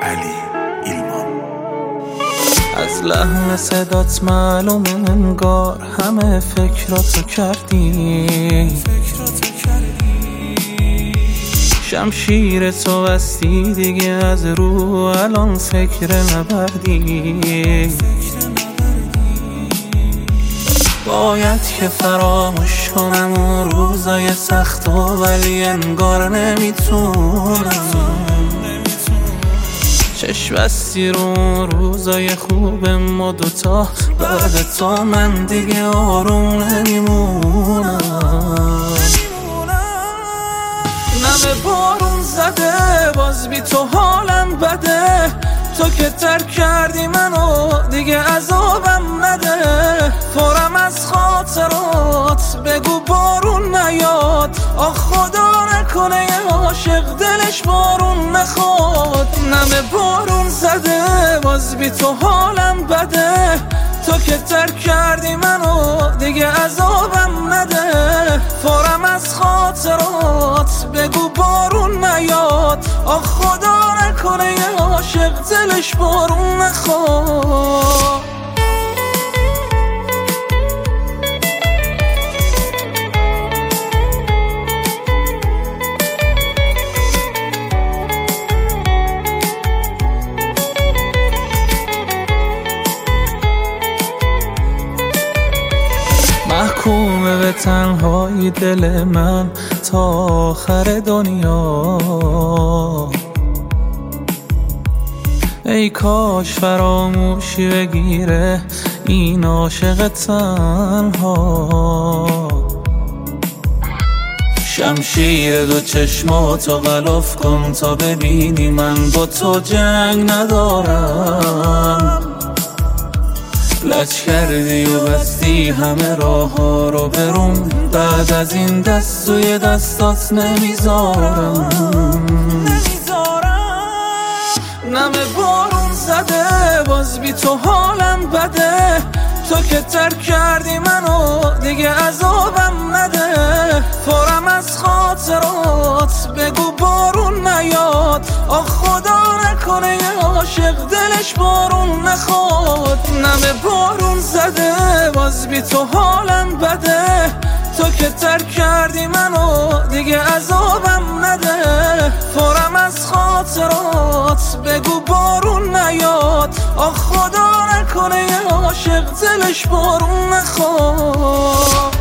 علی ایلمان. از لحن صدات معلوم انگار همه فکراتو کردی، شمشیر تو بستی دیگه از رو الان فکر نبردی. باید که فراموش کنم اون روزای سخت ولی انگار نمیتونم. چشم بستی رو روزای خوب ما دوتا، بعد تو من دیگه آروم نمیمونم. نمه بارون زده باز بی تو حالم بده، تو که ترک کردی منو دیگه عذابم نده. پرم از خاطرات بگو بارون نیاد، آخ خدا نکنه یه عاشق دلش بارون نخواد. نمه بارون زده باز بی تو حالم بده، تو که ترک کردی منو دیگه عذابم نده. پرم از خاطرات بگو بارون نیاد، آخ خدا نکنه یه عاشق دلش بارون نخواد. محکومه به تنهایی دل من تا آخر دنیا. ای کاش فراموشی بگیره این عاشق تنها. شمشیر دو چشماتو غلاف کن تا ببینی من با تو جنگ ندارم. لج کردی و بستی همه راه ها رو بروم، بعد از این دست توی دستات نمیذارم. نمه بارون زده باز بی تو حالم بده، تو که ترک کردی منو دیگه عذابم نده. پرم از خاطرات بگو بارون نیاد، آخ خدا نکنه یه عاشق دلش بارون نخواد. نمه بارون زده باز بی تو حالم بده، تو که ترک کردی منو دیگه عذابم نده. پرم از خاطرات بگو بارون نیاد، آخ خدا نکنه یه عاشق دلش بارون نخواد.